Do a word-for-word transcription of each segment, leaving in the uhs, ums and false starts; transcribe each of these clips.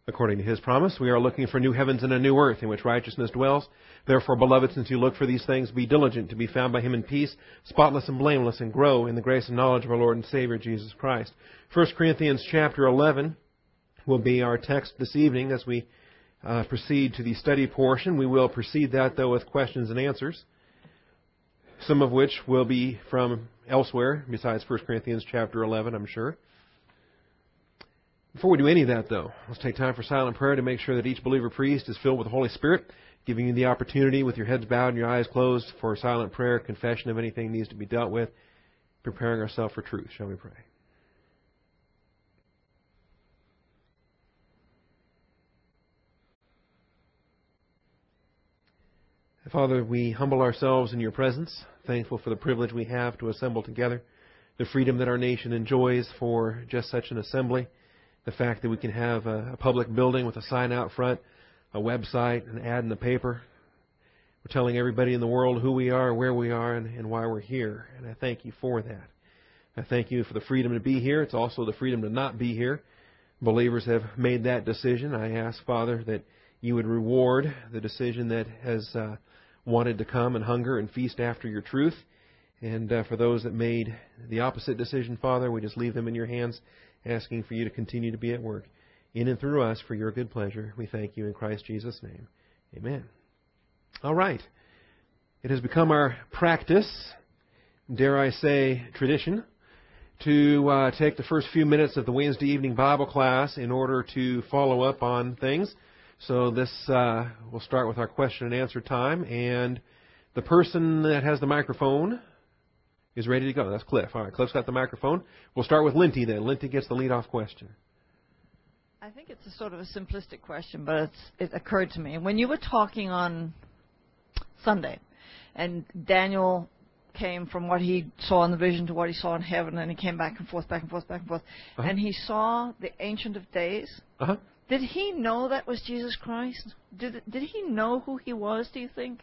According to His promise, we are looking for new heavens and a new earth in which righteousness dwells. Therefore, beloved, since you look for these things, be diligent to be found by Him in peace, spotless and blameless, and grow in the grace and knowledge of our Lord and Savior, Jesus Christ. First Corinthians chapter eleven will be our text this evening as we uh, proceed to the study portion. We will precede that, though, with questions and answers, some of which will be from elsewhere, besides First Corinthians chapter eleven, I'm sure. Before we do any of that, though, let's take time for silent prayer to make sure that each believer priest is filled with the Holy Spirit, giving you the opportunity with your heads bowed and your eyes closed for silent prayer, confession of anything that needs to be dealt with, preparing ourselves for truth. Shall we pray? Father, we humble ourselves in your presence, thankful for the privilege we have to assemble together, the freedom that our nation enjoys for just such an assembly, the fact that we can have a, a public building with a sign out front, a website, an ad in the paper. We're telling everybody in the world who we are, where we are, and, and why we're here. And I thank you for that. I thank you for the freedom to be here. It's also the freedom to not be here. Believers have made that decision. I ask, Father, that you would reward the decision that has uh, wanted to come and hunger and feast after your truth. And uh, for those that made the opposite decision, Father, we just leave them in your hands, asking for you to continue to be at work in and through us for your good pleasure. We thank you in Christ Jesus' name. Amen. All right. It has become our practice, dare I say tradition, to uh, take the first few minutes of the Wednesday evening Bible class in order to follow up on things. So this uh, we'll start with our question and answer time. And the person that has the microphone is ready to go. That's Cliff. All right, Cliff's got the microphone. We'll start with Linty then. Linty gets the lead-off question. I think it's a sort of a simplistic question, but it's, it occurred to me. When you were talking on Sunday, and Daniel came from what he saw in the vision to what he saw in heaven, and he came back and forth, back and forth, back and forth, uh-huh. and he saw the Ancient of Days. Uh-huh. Did he know that was Jesus Christ? Did, did he know who he was, do you think?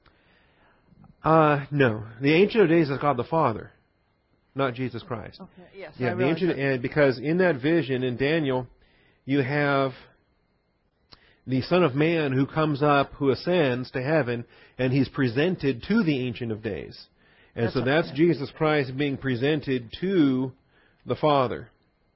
Uh, no. The Ancient of Days is God the Father, not Jesus Christ. Okay, yes, yeah, I the Ancient, and because in that vision in Daniel, you have the Son of Man who comes up, who ascends to heaven, and he's presented to the Ancient of Days. And that's so that's okay. Jesus Christ being presented to the Father.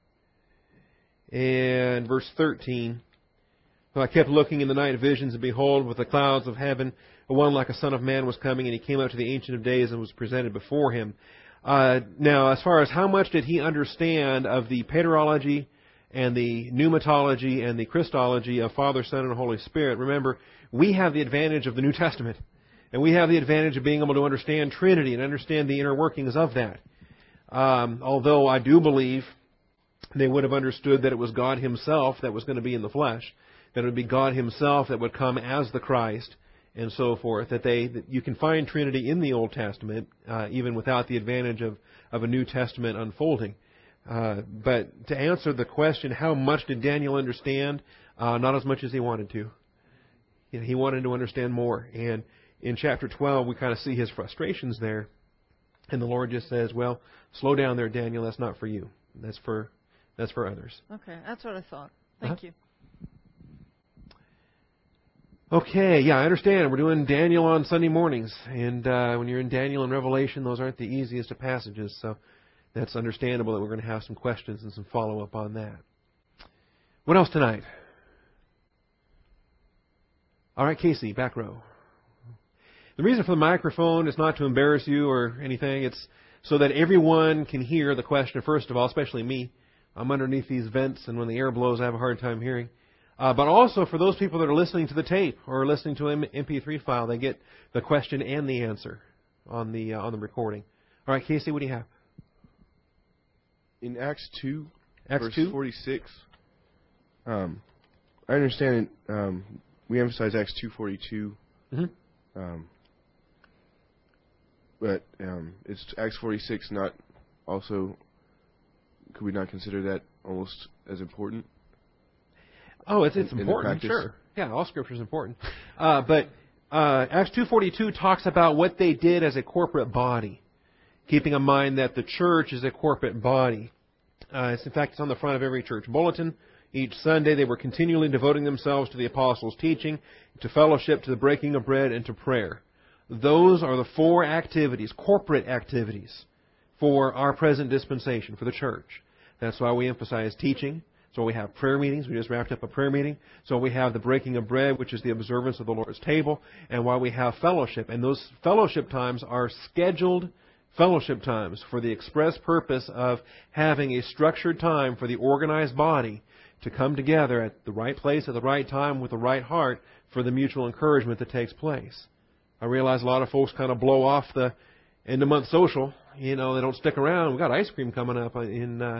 And verse thirteen, so I kept looking in the night visions, and behold, with the clouds of heaven, one like a son of man was coming, and he came up to the Ancient of Days and was presented before him. Uh, now, as far as how much did he understand of the paterology and the pneumatology and the Christology of Father, Son, and Holy Spirit, remember, we have the advantage of the New Testament, and we have the advantage of being able to understand Trinity and understand the inner workings of that. Um, although I do believe they would have understood that it was God Himself that was going to be in the flesh, that it would be God Himself that would come as the Christ, and so forth, that they that you can find Trinity in the Old Testament, uh, even without the advantage of, of a New Testament unfolding. Uh, but to answer the question, how much did Daniel understand? Uh, not as much as he wanted to. You know, he wanted to understand more. And in chapter twelve, we kind of see his frustrations there. And the Lord just says, well, slow down there, Daniel. That's not for you. That's for that's for others. Okay, that's what I thought. Thank uh-huh. you. Okay, yeah, I understand. We're doing Daniel on Sunday mornings. And uh, when you're in Daniel and Revelation, those aren't the easiest of passages. So that's understandable that we're going to have some questions and some follow-up on that. What else tonight? All right, Casey, back row. The reason for the microphone is not to embarrass you or anything. It's so that everyone can hear the question, first of all, especially me. I'm underneath these vents, and when the air blows, I have a hard time hearing. Uh, but also for those people that are listening to the tape or listening to an M P three file, they get the question and the answer on the uh, on the recording. All right, Casey, what do you have? In Acts two, Acts verse two? forty-six, um, I understand um, we emphasize Acts two forty-two, mm-hmm. um, but um, it's Acts forty-six not also, could we not consider that almost as important? Oh, it's, it's in, important, in sure. Yeah, all Scripture is important. Uh, but uh, Acts two forty-two talks about what they did as a corporate body, keeping in mind that the church is a corporate body. Uh, it's, in fact, it's on the front of every church bulletin. each Sunday. They were continually devoting themselves to the apostles' teaching, to fellowship, to the breaking of bread, and to prayer. Those are the four activities, corporate activities, for our present dispensation, for the church. That's why we emphasize teaching. So we have prayer meetings. We just wrapped up a prayer meeting. So we have the breaking of bread, which is the observance of the Lord's table, and why we have fellowship. And those fellowship times are scheduled fellowship times for the express purpose of having a structured time for the organized body to come together at the right place at the right time with the right heart for the mutual encouragement that takes place. I realize a lot of folks kind of blow off the end-of-month social. You know, they don't stick around. We've got ice cream coming up in uh,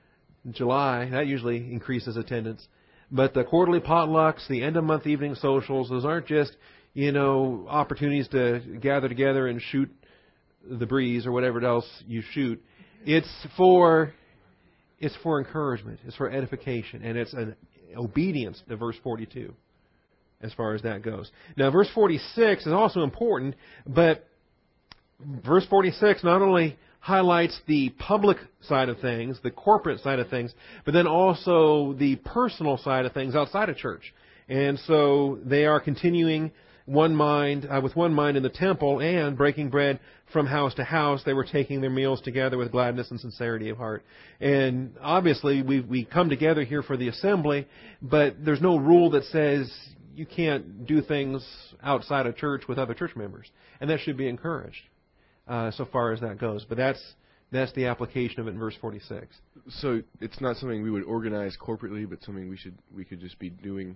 July. That usually increases attendance. But the quarterly potlucks, the end-of-month evening socials, those aren't just, you know, opportunities to gather together and shoot the breeze or whatever else you shoot. It's for it's for encouragement. It's for edification. And it's an obedience to verse forty-two as far as that goes. Now, verse forty-six is also important, but verse forty-six not only highlights the public side of things, the corporate side of things, but then also the personal side of things outside of church. And so they are continuing one mind, uh, with one mind in the temple and breaking bread from house to house. They were taking their meals together with gladness and sincerity of heart. And obviously we we come together here for the assembly, but there's no rule that says you can't do things outside of church with other church members. And that should be encouraged uh, so far as that goes. But that's that's the application of it in verse forty-six. So it's not something we would organize corporately, but something we should we could just be doing.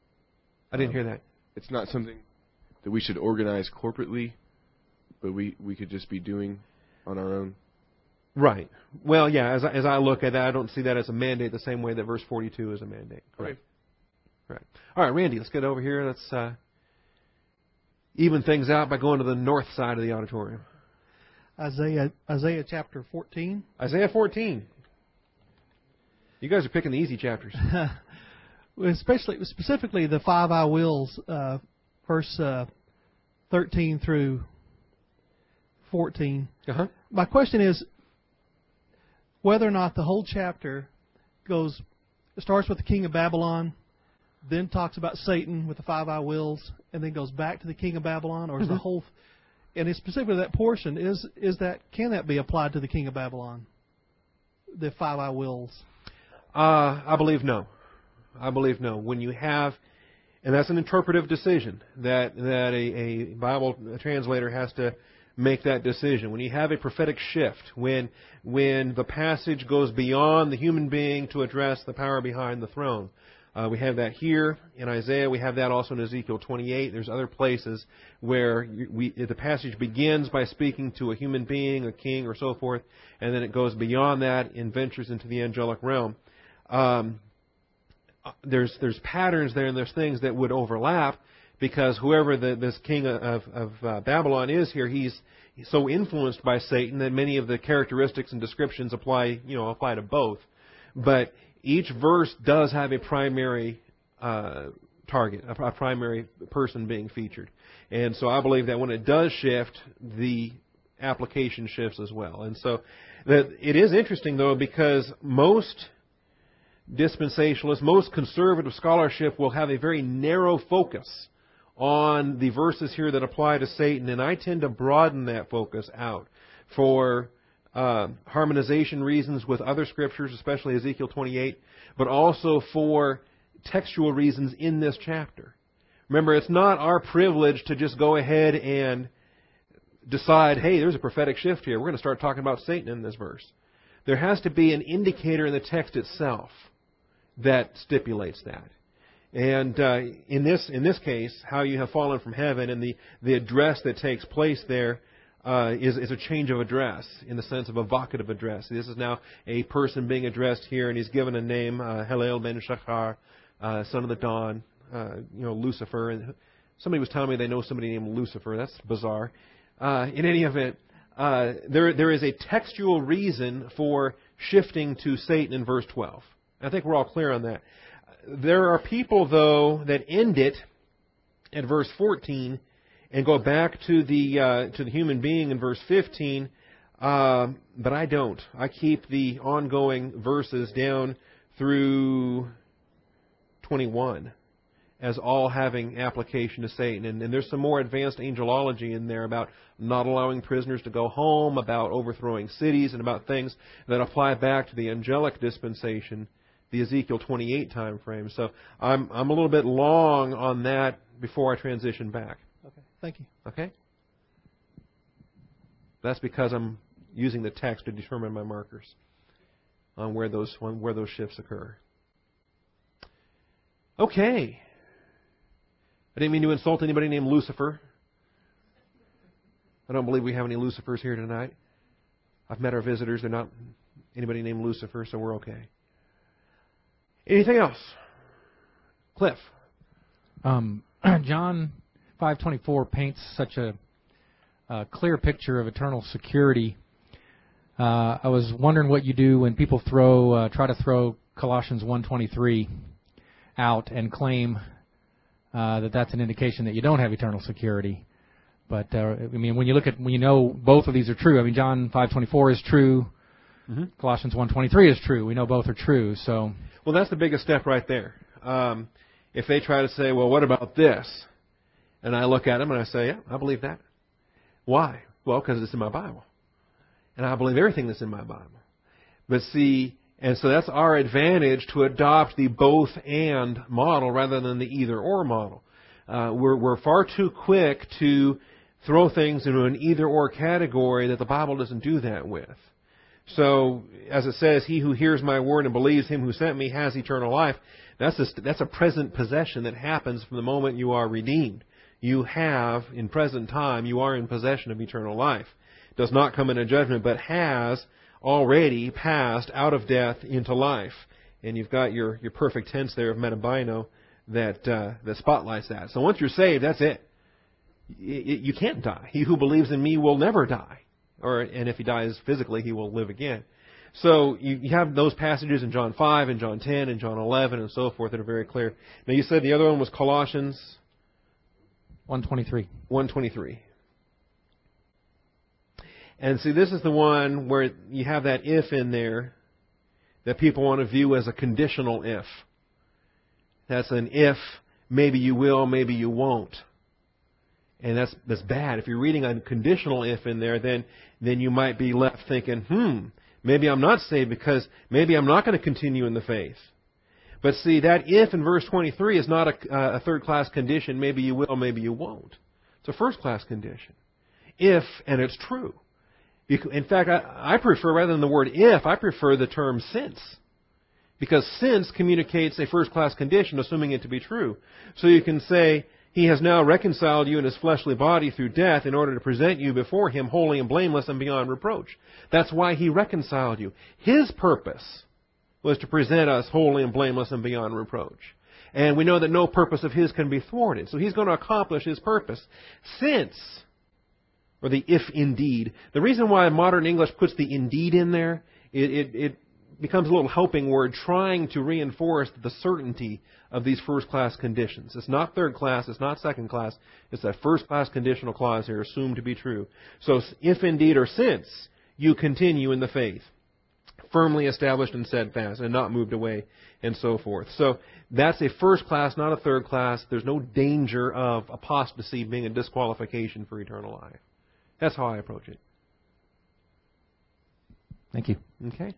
I didn't um, hear that. It's not something that we should organize corporately, but we, we could just be doing on our own. Right. Well, yeah, as I, as I look at that, I don't see that as a mandate the same way that verse forty-two is a mandate. Correct. Right. All right, Randy, let's get over here. Let's uh, even things out by going to the north side of the auditorium. Isaiah Isaiah chapter fourteen. Isaiah fourteen. You guys are picking the easy chapters. Especially, specifically the five I wills, uh, verse uh, thirteen through fourteen. Uh-huh. My question is whether or not the whole chapter goes starts with the king of Babylon, then talks about Satan with the five I wills, and then goes back to the king of Babylon, or is Mm-hmm. the whole, and it's specifically that portion is is that can that be applied to the king of Babylon, the five I wills? Uh, I believe no. I believe no. When you have, and that's an interpretive decision that that a, a Bible translator has to make that decision. When you have a prophetic shift, when when the passage goes beyond the human being to address the power behind the throne. Uh, we have that here in Isaiah. We have that also in Ezekiel twenty-eight. There's other places where we, the passage begins by speaking to a human being, a king, or so forth, and then it goes beyond that and ventures into the angelic realm. Um, there's there's patterns there, and there's things that would overlap, because whoever the, this king of, of uh, Babylon is here, he's so influenced by Satan that many of the characteristics and descriptions apply, you know, apply to both. But each verse does have a primary uh, target, a, a primary person being featured. And so I believe that when it does shift, the application shifts as well. And so that it is interesting, though, because most dispensationalists, most conservative scholarship will have a very narrow focus on the verses here that apply to Satan, and I tend to broaden that focus out for uh, harmonization reasons with other scriptures, especially Ezekiel twenty-eight, but also for textual reasons in this chapter. Remember, it's not our privilege to just go ahead and decide, hey, there's a prophetic shift here. We're going to start talking about Satan in this verse. There has to be an indicator in the text itself that stipulates that. And uh, in this in this case, how you have fallen from heaven, and the, the address that takes place there uh, is, is a change of address in the sense of a vocative address. This is now a person being addressed here, and he's given a name, uh, Halel ben Shachar, uh, son of the dawn, uh, you know, Lucifer. And somebody was telling me they know somebody named Lucifer. That's bizarre. Uh, in any event, uh, there there is a textual reason for shifting to Satan in verse twelve. I think we're all clear on that. There are people, though, that end it at verse fourteen and go back to the uh, to the human being in verse fifteen, uh, but I don't. I keep the ongoing verses down through twenty-one as all having application to Satan. And, and there's some more advanced angelology in there about not allowing prisoners to go home, about overthrowing cities, and about things that apply back to the angelic dispensation, the Ezekiel twenty-eight time frame. So I'm I'm a little bit long on that before I transition back. Okay, thank you. Okay? That's because I'm using the text to determine my markers on where those on where those shifts occur. Okay. I didn't mean to insult anybody named Lucifer. I don't believe we have any Lucifers here tonight. I've met our visitors. They're not anybody named Lucifer, so we're okay. Anything else? Cliff. Um, John five twenty-four paints such a, a clear picture of eternal security. Uh, I was wondering what you do when people throw uh, try to throw Colossians one twenty-three out and claim uh, that that's an indication that you don't have eternal security. But uh, I mean, when you look at when you know both of these are true. I mean, John five twenty-four is true. Mm-hmm. Colossians one twenty-three is true. We know both are true. So, well, that's the biggest step right there. Um, if they try to say, well, what about this? And I look at them and I say, yeah, I believe that. Why? Well, because it's in my Bible. And I believe everything that's in my Bible. But see, and so that's our advantage to adopt the both and model rather than the either or model. Uh, we're, we're far too quick to throw things into an either or category that the Bible doesn't do that with. So, as it says, he who hears my word and believes him who sent me has eternal life. That's a, that's a present possession that happens from the moment you are redeemed. You have, in present time, you are in possession of eternal life. It does not come in a judgment, but has already passed out of death into life. And you've got your, your perfect tense there of metabino that uh, that spotlights that. So once you're saved, that's it. You, you can't die. He who believes in me will never die. Or and if he dies physically, he will live again. So you, you have those passages in John five and John ten and John eleven and so forth that are very clear. Now you said the other one was Colossians one twenty-three. one twenty-three. And see, this is the one where you have that if in there that people want to view as a conditional if. That's an if, maybe you will, maybe you won't. And that's that's bad. If you're reading a conditional if in there, then then you might be left thinking, hmm, maybe I'm not saved because maybe I'm not going to continue in the faith. But see, that if in verse twenty-three is not a, a third-class condition, maybe you will, maybe you won't. It's a first-class condition. If, and it's true. In fact, I, I prefer, rather than the word if, I prefer the term since. Because since communicates a first-class condition, assuming it to be true. So you can say, he has now reconciled you in his fleshly body through death in order to present you before him holy and blameless and beyond reproach. That's why he reconciled you. His purpose was to present us holy and blameless and beyond reproach. And we know that no purpose of his can be thwarted. So he's going to accomplish his purpose. Since, or the if indeed. The reason why modern English puts the indeed in there, it, it, it becomes a little helping word trying to reinforce the certainty of these first-class conditions. It's not third class, it's not second class, it's a first-class conditional clause here, assumed to be true. So if indeed or since you continue in the faith, firmly established and steadfast, and not moved away, and so forth. So that's a first class, not a third class. There's no danger of apostasy being a disqualification for eternal life. That's how I approach it. Thank you. Okay.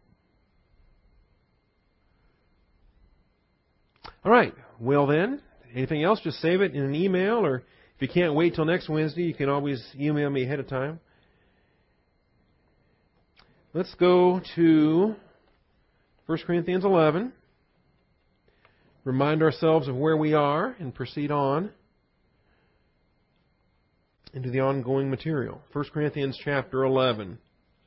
All right. Well then, anything else, just save it in an email, or if you can't wait till next Wednesday, you can always email me ahead of time. Let's go to First Corinthians eleven. Remind ourselves of where we are and proceed on into the ongoing material. First Corinthians chapter eleven.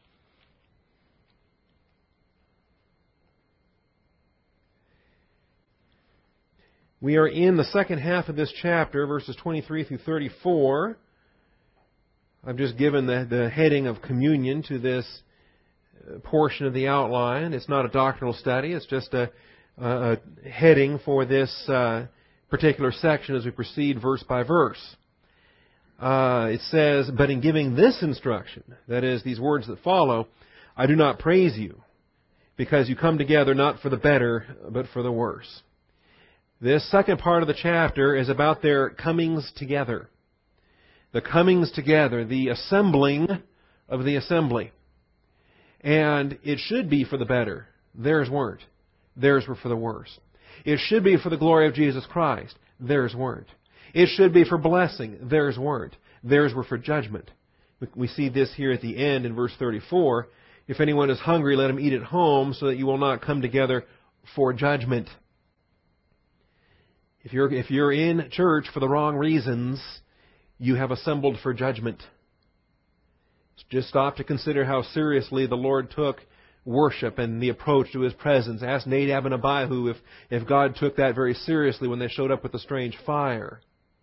We are in the second half of this chapter, verses twenty-three through thirty-four. I've just given the, the heading of communion to this portion of the outline. It's not a doctrinal study. It's just a, a heading for this uh, particular section as we proceed verse by verse. Uh, it says, but in giving this instruction, that is, these words that follow, I do not praise you, because you come together not for the better, but for the worse. This second part of the chapter is about their comings together. The comings together, the assembling of the assembly. And it should be for the better. Theirs weren't. Theirs were for the worse. It should be for the glory of Jesus Christ. Theirs weren't. It should be for blessing. Theirs weren't. Theirs were for judgment. We see this here at the end in verse thirty-four. If anyone is hungry, let him eat at home, so that you will not come together for judgment. If you're, if you're in church for the wrong reasons, you have assembled for judgment. Just stop to consider how seriously the Lord took worship and the approach to His presence. Ask Nadab and Abihu if, if God took that very seriously when they showed up with the strange fire.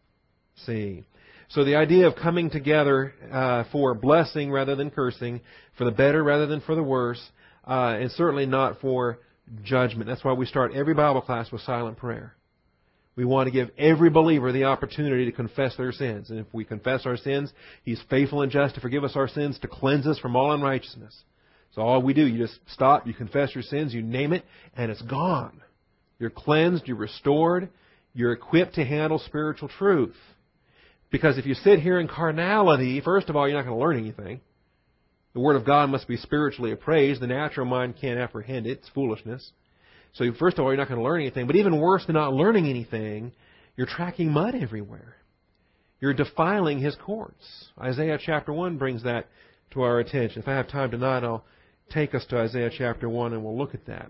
See? So the idea of coming together uh, for blessing rather than cursing, for the better rather than for the worse, uh, and certainly not for judgment. That's why we start every Bible class with silent prayer. We want to give every believer the opportunity to confess their sins. And if we confess our sins, He's faithful and just to forgive us our sins, to cleanse us from all unrighteousness. So all we do, you just stop, you confess your sins, you name it, and it's gone. You're cleansed, you're restored, you're equipped to handle spiritual truth. Because if you sit here in carnality, first of all, you're not going to learn anything. The Word of God must be spiritually appraised. The natural mind can't apprehend it. It's foolishness. So first of all, you're not going to learn anything. But even worse than not learning anything, you're tracking mud everywhere. You're defiling His courts. Isaiah chapter one brings that to our attention. If I have time tonight, I'll take us to Isaiah chapter one and we'll look at that.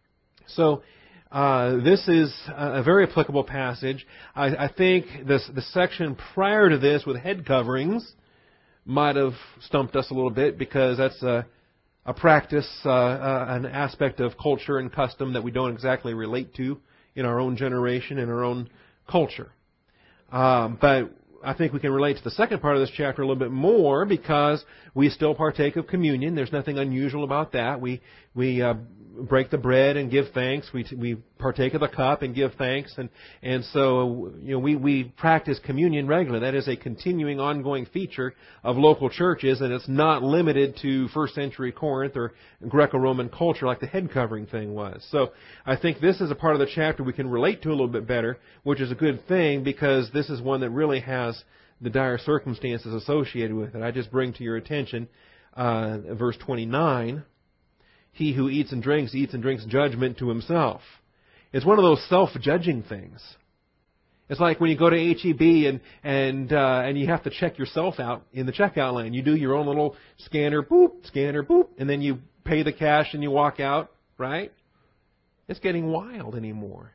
So uh, this is a very applicable passage. I, I think this the section prior to this with head coverings might have stumped us a little bit, because that's a a practice, uh, uh, an aspect of culture and custom that we don't exactly relate to in our own generation, in our own culture. Um, but I think we can relate to the second part of this chapter a little bit more, because we still partake of communion. There's nothing unusual about that. We we uh, break the bread and give thanks. We we partake of the cup and give thanks, and and so you know we we practice communion regularly. That is a continuing, ongoing feature of local churches, and it's not limited to first century Corinth or Greco-Roman culture like the head covering thing was. So I think this is a part of the chapter we can relate to a little bit better, which is a good thing, because this is one that really has the dire circumstances associated with it. I just bring to your attention uh, verse twenty-nine. He who eats and drinks, eats and drinks judgment to himself. It's one of those self-judging things. It's like when you go to H E B and and uh, and you have to check yourself out in the checkout line. You do your own little scanner, boop, scanner, boop, and then you pay the cash and you walk out, right? It's getting wild anymore.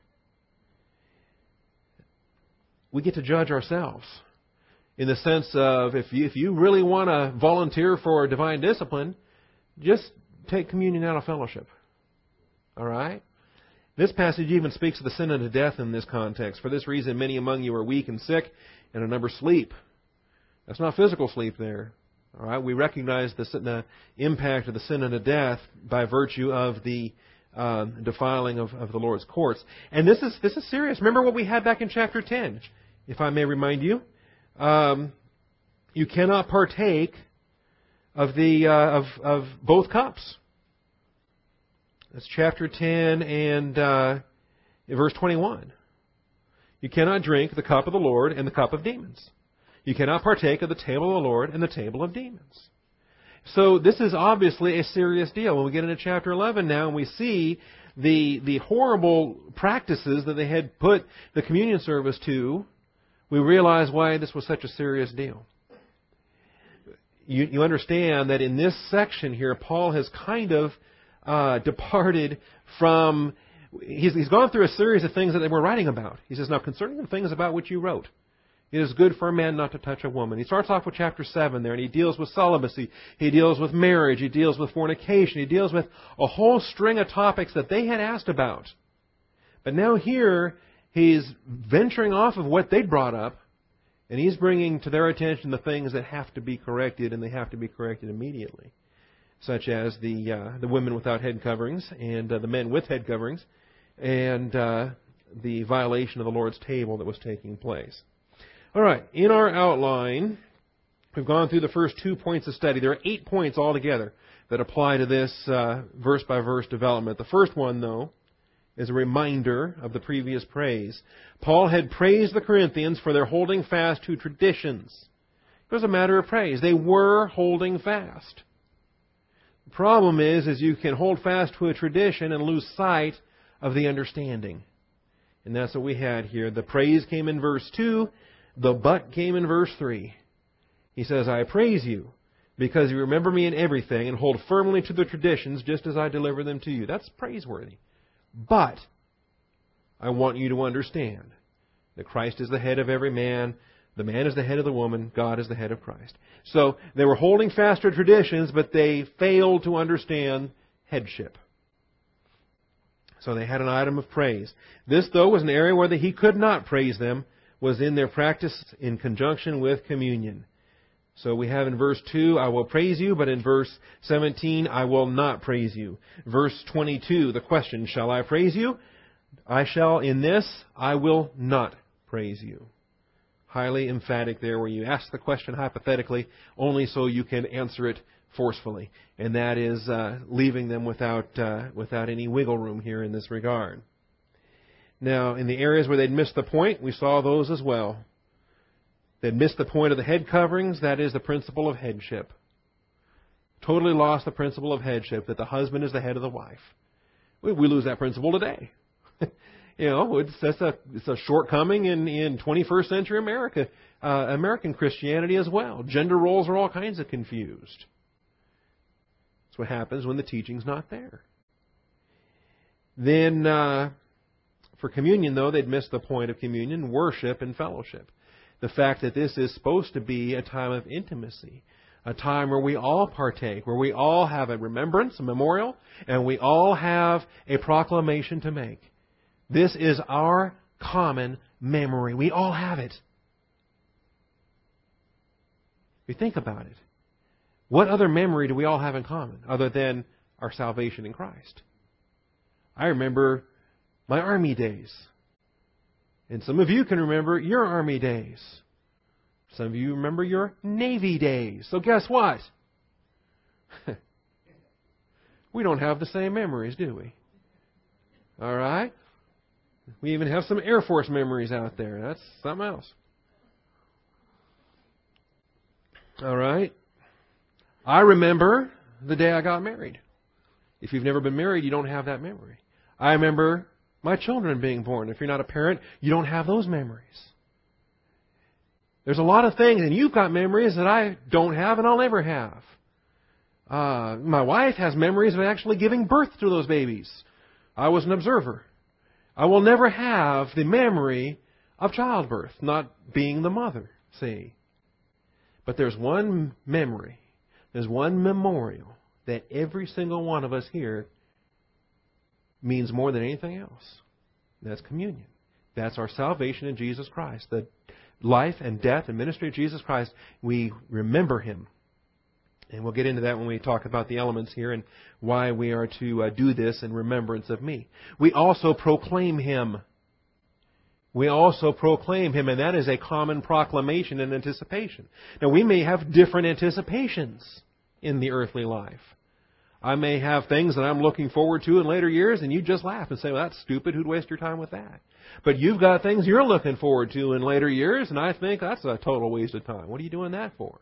We get to judge ourselves in the sense of if you, if you really want to volunteer for divine discipline, just take communion out of fellowship. All right? This passage even speaks of the sin unto death in this context. For this reason, many among you are weak and sick, and a number sleep. That's not physical sleep there. All right? We recognize the, the impact of the sin unto death by virtue of the uh, defiling of, of the Lord's courts. And this is this is serious. Remember what we had back in chapter ten, if I may remind you. Um, you cannot partake of the uh, of of both cups. That's chapter ten and uh, verse twenty-one. You cannot drink the cup of the Lord and the cup of demons. You cannot partake of the table of the Lord and the table of demons. So this is obviously a serious deal. When we get into chapter eleven now and we see the the horrible practices that they had put the communion service to, we realize why this was such a serious deal. You, you understand that in this section here, Paul has kind of uh, departed from, he's, he's gone through a series of things that they were writing about. He says, now concerning the things about which you wrote, it is good for a man not to touch a woman. He starts off with chapter seven there, and he deals with celibacy. He deals with marriage. He deals with fornication. He deals with a whole string of topics that they had asked about. But now here, he's venturing off of what they'd brought up, and he's bringing to their attention the things that have to be corrected, and they have to be corrected immediately, such as the uh, the women without head coverings and uh, the men with head coverings, and uh, the violation of the Lord's table that was taking place. All right, in our outline, we've gone through the first two points of study. There are eight points altogether that apply to this uh, verse-by-verse development. The first one, though, as a reminder of the previous praise. Paul had praised the Corinthians for their holding fast to traditions. It was a matter of praise. They were holding fast. The problem is, is you can hold fast to a tradition and lose sight of the understanding. And that's what we had here. The praise came in verse two. The but came in verse three. He says, I praise you because you remember me in everything and hold firmly to the traditions just as I deliver them to you. That's praiseworthy. But I want you to understand that Christ is the head of every man. The man is the head of the woman. God is the head of Christ. So they were holding fast to traditions, but they failed to understand headship. So they had an item of praise. This, though, was an area where he could not praise them, was in their practice in conjunction with communion. So we have in verse two, I will praise you, but in verse seventeen, I will not praise you. Verse twenty-two, the question, shall I praise you? I shall, in this, I will not praise you. Highly emphatic there, where you ask the question hypothetically, only so you can answer it forcefully. And that is uh, leaving them without uh, without any wiggle room here in this regard. Now, in the areas where they'd missed the point, we saw those as well. They'd missed the point of the head coverings, that is the principle of headship. Totally lost the principle of headship, that the husband is the head of the wife. We, we lose that principle today. You know, it's, that's a, it's a shortcoming in, in twenty-first century America, uh, American Christianity as well. Gender roles are all kinds of confused. That's what happens when the teaching's not there. Then, uh, for communion, though, they'd missed the point of communion, worship and fellowship. The fact that this is supposed to be a time of intimacy, a time where we all partake, where we all have a remembrance, a memorial, and we all have a proclamation to make. This is our common memory. We all have it. If you think about it, what other memory do we all have in common other than our salvation in Christ? I remember my Army days. And some of you can remember your Army days. Some of you remember your Navy days. So guess what? We don't have the same memories, do we? All right? We even have some Air Force memories out there. That's something else. All right? I remember the day I got married. If you've never been married, you don't have that memory. I remember my children being born. If you're not a parent, you don't have those memories. There's a lot of things, and you've got memories that I don't have and I'll never have. Uh, my wife has memories of actually giving birth to those babies. I was an observer. I will never have the memory of childbirth, not being the mother, see. But there's one memory, there's one memorial that every single one of us here means more than anything else. That's communion. That's our salvation in Jesus Christ. The life and death and ministry of Jesus Christ, we remember Him. And we'll get into that when we talk about the elements here and why we are to uh, do this in remembrance of me. We also proclaim Him. We also proclaim Him, and that is a common proclamation and anticipation. Now, we may have different anticipations in the earthly life. I may have things that I'm looking forward to in later years, and you just laugh and say, well, that's stupid. Who'd waste your time with that? But you've got things you're looking forward to in later years, and I think that's a total waste of time. What are you doing that for?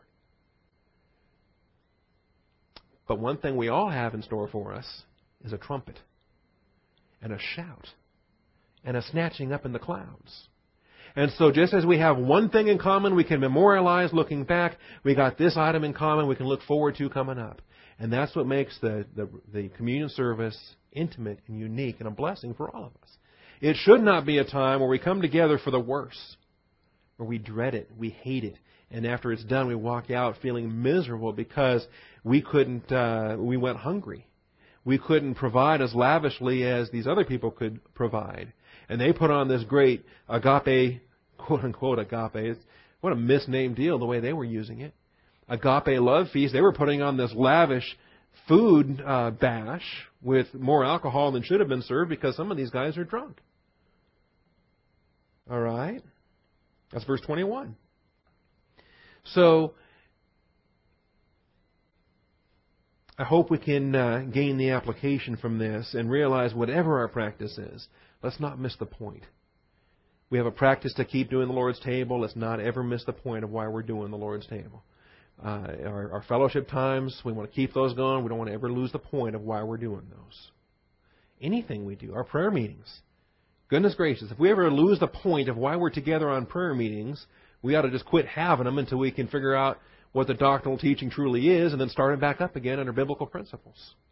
But one thing we all have in store for us is a trumpet and a shout and a snatching up in the clouds. And so just as we have one thing in common we can memorialize looking back, we got this item in common we can look forward to coming up. And that's what makes the, the, the communion service intimate and unique and a blessing for all of us. It should not be a time where we come together for the worse, where we dread it, we hate it, and after it's done we walk out feeling miserable because we couldn't, uh, we went hungry. We couldn't provide as lavishly as these other people could provide. And they put on this great agape, quote-unquote agape. What a misnamed deal the way they were using it. Agape love feast. They were putting on this lavish food uh, bash with more alcohol than should have been served because some of these guys are drunk. All right? That's verse twenty-one. So, I hope we can uh, gain the application from this and realize whatever our practice is, let's not miss the point. We have a practice to keep doing the Lord's table. Let's not ever miss the point of why we're doing the Lord's table. Uh, our, our fellowship times, we want to keep those going. We don't want to ever lose the point of why we're doing those. Anything we do, our prayer meetings. Goodness gracious, if we ever lose the point of why we're together on prayer meetings, we ought to just quit having them until we can figure out what the doctrinal teaching truly is and then start it back up again under biblical principles.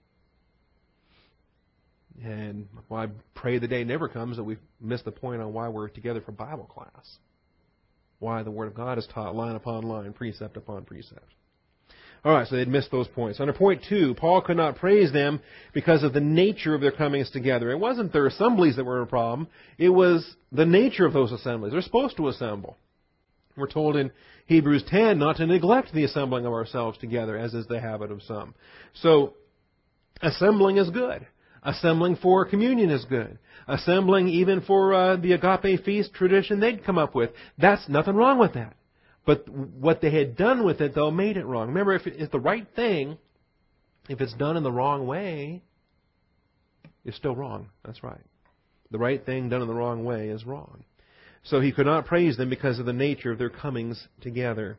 And well, I pray the day never comes that we miss the point on why we're together for Bible class. Why the Word of God is taught line upon line, precept upon precept. All right, so they'd missed those points. Under point two, Paul could not praise them because of the nature of their comings together. It wasn't their assemblies that were a problem. It was the nature of those assemblies. They're supposed to assemble. We're told in Hebrews ten not to neglect the assembling of ourselves together, as is the habit of some. So, assembling is good. Assembling for communion is good. Assembling even for uh, the agape feast tradition they'd come up with. That's nothing wrong with that. But what they had done with it, though, made it wrong. Remember, if it's the right thing, if it's done in the wrong way, it's still wrong. That's right. The right thing done in the wrong way is wrong. So he could not praise them because of the nature of their comings together.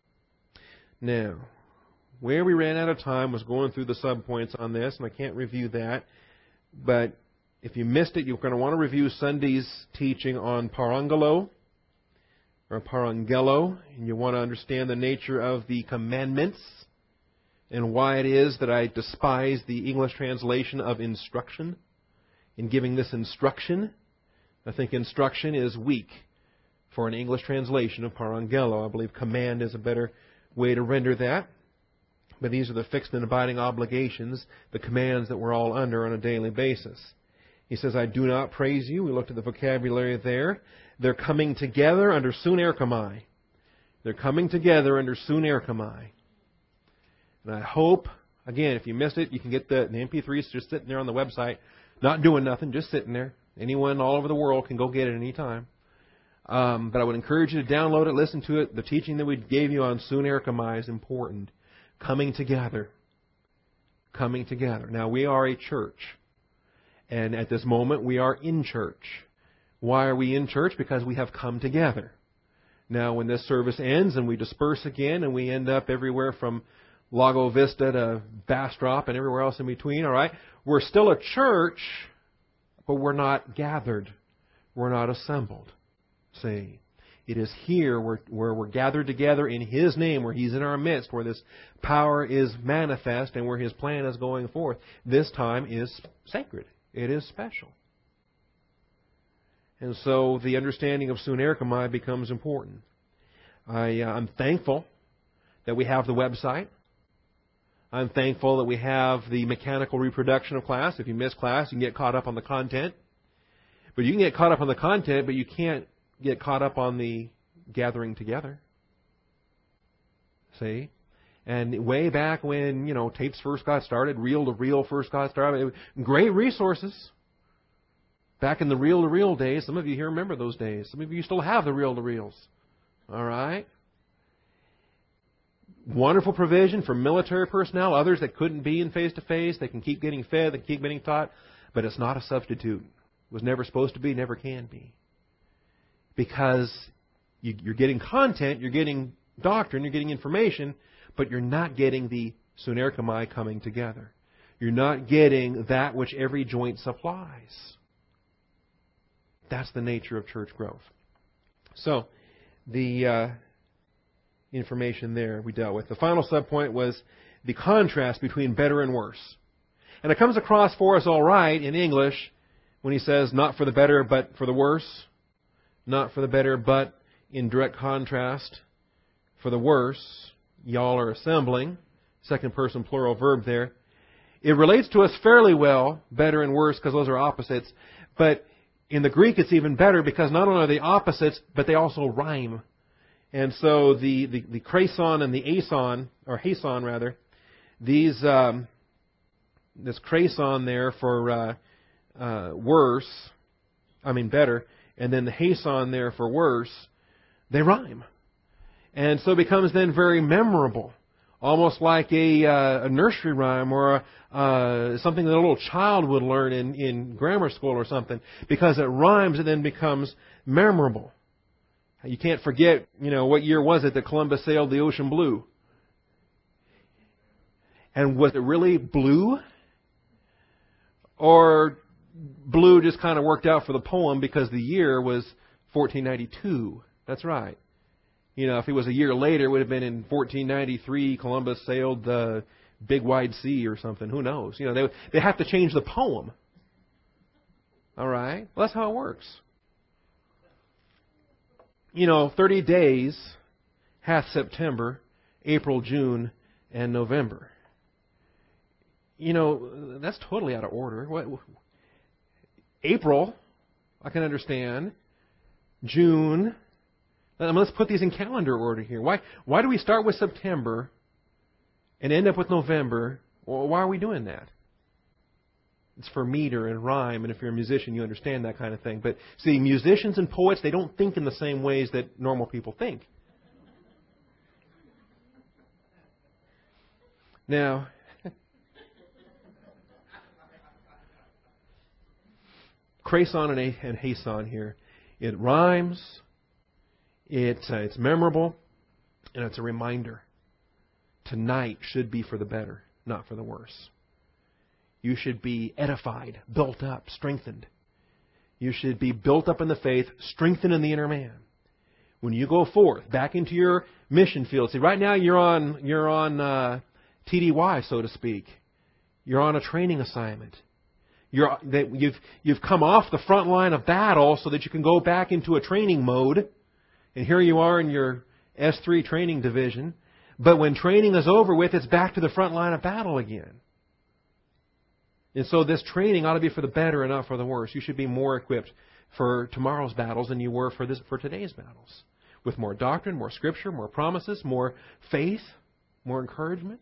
Now, where we ran out of time was going through the subpoints on this, and I can't review that. But if you missed it, you're going to want to review Sunday's teaching on parangelo, or parangelo, and you want to understand the nature of the commandments and why it is that I despise the English translation of instruction in giving this instruction. I think instruction is weak for an English translation of parangelo. I believe command is a better way to render that. But these are the fixed and abiding obligations, the commands that we're all under on a daily basis. He says, I do not praise you. We looked at the vocabulary there. They're coming together under sunerchomai. They're coming together under sunerchomai. And I hope, again, if you missed it, you can get the, the M P threes just sitting there on the website, not doing nothing, just sitting there. Anyone all over the world can go get it any time. Um, but I would encourage you to download it, listen to it. The teaching that we gave you on sunerchomai is important. Coming together. Coming together. Now, we are a church. And at this moment, we are in church. Why are we in church? Because we have come together. Now, when this service ends and we disperse again and we end up everywhere from Lago Vista to Bastrop and everywhere else in between, all right, we're still a church, but we're not gathered. We're not assembled. See? It is here where, where we're gathered together in His name, where He's in our midst, where this power is manifest and where His plan is going forth. This time is sacred. It is special. And so the understanding of sunerchomai becomes important. I, uh, I'm thankful that we have the website. I'm thankful that we have the mechanical reproduction of class. If you miss class, you can get caught up on the content. But you can get caught up on the content, but you can't get caught up on the gathering together. See? And way back when, you know, tapes first got started, reel-to-reel first got started, great resources. Back in the reel-to-reel days, some of you here remember those days. Some of you still have the reel-to-reels. All right? Wonderful provision for military personnel, others that couldn't be in face-to-face. They can keep getting fed, they can keep getting taught, but it's not a substitute. It was never supposed to be, never can be. Because you, you're getting content, you're getting doctrine, you're getting information, but you're not getting the sunerchomai coming together. You're not getting that which every joint supplies. That's the nature of church growth. So, the uh, information there we dealt with. The final subpoint was the contrast between better and worse. And it comes across for us all right in English when he says, not for the better, but for the worse. Not for the better, but in direct contrast, for the worse, y'all are assembling. Second person plural verb there. It relates to us fairly well, better and worse, because those are opposites. But in the Greek, it's even better because not only are they opposites, but they also rhyme. And so the, the, the krason and the ason, or hason rather, these um, this krason there for uh, uh, worse, I mean better, and then the hason there for worse, they rhyme. And so it becomes then very memorable. almost like a, uh, a nursery rhyme or a, uh, something that a little child would learn in, in grammar school or something. Because it rhymes, it then becomes memorable. You can't forget, you know, what year was it that Columbus sailed the ocean blue? And was it really blue? Or blue just kind of worked out for the poem because the year was fourteen ninety-two. That's right. You know, if it was a year later, it would have been in fourteen ninety-three, Columbus sailed the big wide sea or something. Who knows? You know, they they have to change the poem. All right? Well, that's how it works. You know, thirty days hath September, April, June, and November. You know, that's totally out of order. What, April, I can understand. June. Let's put these in calendar order here. Why, why do we start with September and end up with November? Well, why are we doing that? It's for meter and rhyme, and if you're a musician, you understand that kind of thing. But see, musicians and poets, they don't think in the same ways that normal people think. Now, Crason and, and Hason here. It rhymes, it, uh, it's memorable, and it's a reminder. Tonight should be for the better, not for the worse. You should be edified, built up, strengthened. You should be built up in the faith, strengthened in the inner man. When you go forth, back into your mission field. See, right now you're on you're on uh, T D Y, so to speak. You're on a training assignment. You're, that you've you've come off the front line of battle so that you can go back into a training mode. And here you are in your S three training division. But when training is over with, it's back to the front line of battle again. And so this training ought to be for the better and not for the worse. You should be more equipped for tomorrow's battles than you were for this for today's battles. With more doctrine, more scripture, more promises, more faith, more encouragement.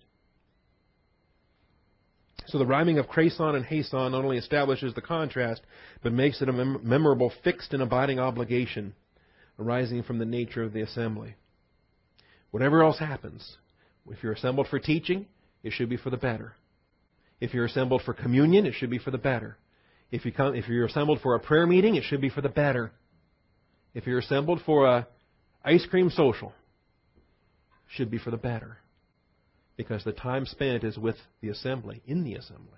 So the rhyming of Crason and Hason not only establishes the contrast, but makes it a mem- memorable, fixed and abiding obligation arising from the nature of the assembly. Whatever else happens, if you're assembled for teaching, it should be for the better. If you're assembled for communion, it should be for the better. If you come, if you're assembled for a prayer meeting, it should be for the better. If you're assembled for a ice cream social, it should be for the better. Because the time spent is with the assembly, in the assembly.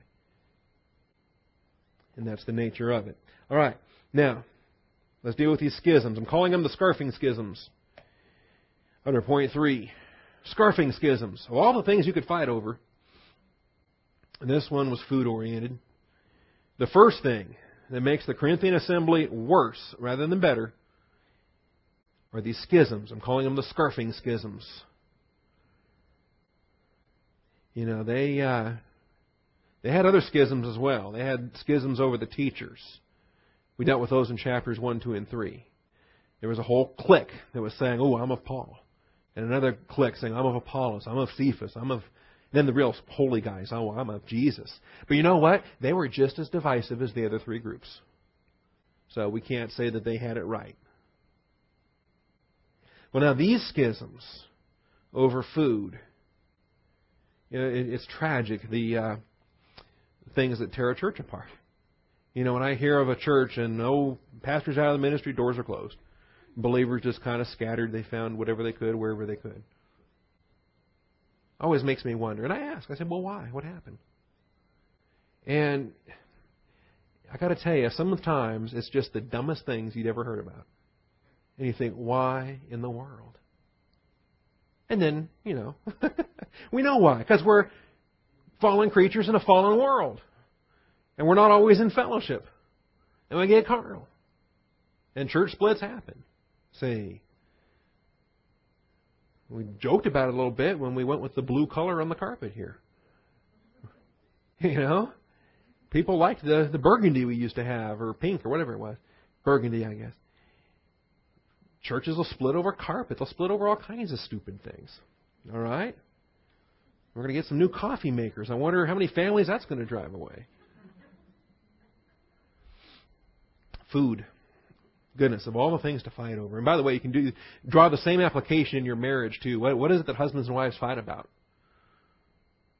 And that's the nature of it. All right. Now, let's deal with these schisms. I'm calling them the scarfing schisms. Under point three, scarfing schisms. Of all the things you could fight over, this one was food-oriented. The first thing that makes the Corinthian assembly worse rather than better are these schisms. I'm calling them the scarfing schisms. You know, they uh, they had other schisms as well. They had schisms over the teachers. We dealt with those in chapters one, two, and three. There was a whole clique that was saying, oh, I'm of Paul. And another clique saying, I'm of Apollos, I'm of Cephas, I'm of... Then the real holy guys, oh, I'm of Jesus. But you know what? They were just as divisive as the other three groups. So we can't say that they had it right. Well, now these schisms over food... You know, it, it's tragic, the uh, things that tear a church apart. You know, when I hear of a church and, oh, pastor's out of the ministry, doors are closed. Believers just kind of scattered. They found whatever they could, wherever they could. Always makes me wonder. And I ask, I said, well, why? What happened? And I got to tell you, sometimes it's just the dumbest things you'd ever heard about. And you think, why in the world? And then, you know, we know why. Because we're fallen creatures in a fallen world. And we're not always in fellowship. And we get carnal. And church splits happen. See, we joked about it a little bit when we went with the blue color on the carpet here. You know, people liked the, the burgundy we used to have, or pink, or whatever it was. Burgundy, I guess. Churches will split over carpet. They'll split over all kinds of stupid things. All right? We're going to get some new coffee makers. I wonder how many families that's going to drive away. Food. Goodness, of all the things to fight over. And by the way, you can do draw the same application in your marriage, too. What, what is it that husbands and wives fight about?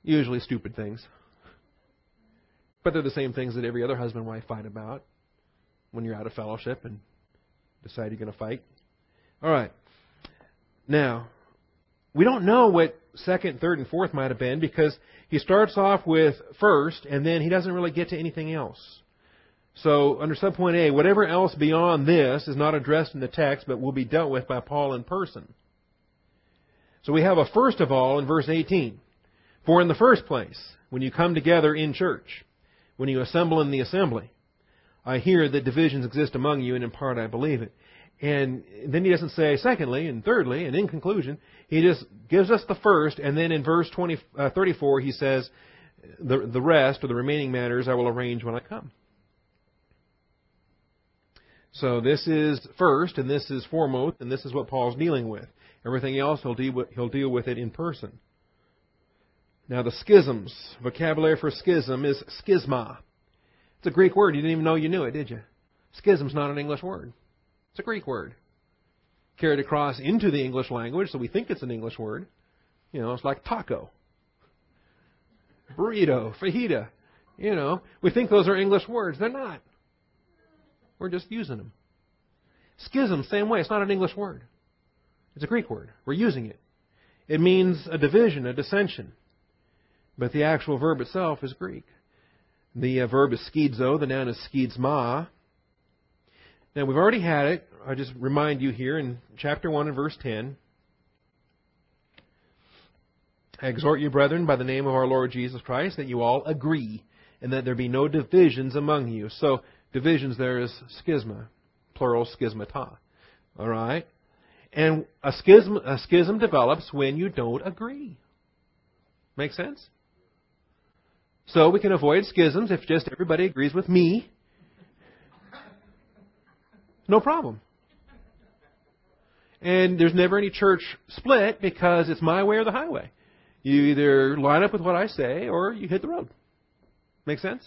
Usually stupid things. But they're the same things that every other husband and wife fight about when you're out of fellowship and decide you're going to fight. All right. Now, we don't know what second, third, and fourth might have been because he starts off with first, and then he doesn't really get to anything else. So, under subpoint A, whatever else beyond this is not addressed in the text, but will be dealt with by Paul in person. So we have a first of all in verse eighteen. For in the first place, when you come together in church, when you assemble in the assembly, I hear that divisions exist among you, and in part I believe it. And then he doesn't say secondly and thirdly, and in conclusion, he just gives us the first, and then in verse twenty, uh, thirty-four he says, the, the rest, or the remaining matters, I will arrange when I come. So this is first, and this is foremost, and this is what Paul's dealing with. Everything else, he'll deal with, he'll deal with it in person. Now the schisms, vocabulary for schism is schisma. It's a Greek word. You didn't even know you knew it, did you? Schism's not an English word. It's a Greek word. Carried across into the English language, so we think it's an English word. You know, it's like taco, burrito, fajita. You know, we think those are English words. They're not. We're just using them. Schism, same way. It's not an English word. It's a Greek word. We're using it. It means a division, a dissension. But the actual verb itself is Greek. The uh, verb is skidzo. The noun is skidsma. Now, we've already had it. I just remind you here in chapter one and verse ten. I exhort you, brethren, by the name of our Lord Jesus Christ, that you all agree, and that there be no divisions among you. So, divisions there is schisma, plural schismata. All right? And a schism, a schism develops when you don't agree. Make sense? So we can avoid schisms if just everybody agrees with me. No problem. And there's never any church split because it's my way or the highway. You either line up with what I say or you hit the road. Make sense?